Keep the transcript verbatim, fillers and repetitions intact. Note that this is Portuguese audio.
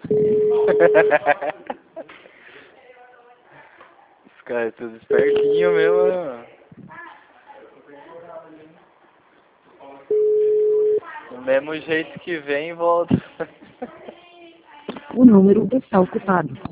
Os caras tudo espertinho mesmo, né, mano? Do mesmo jeito que vem, volta. O número está ocupado.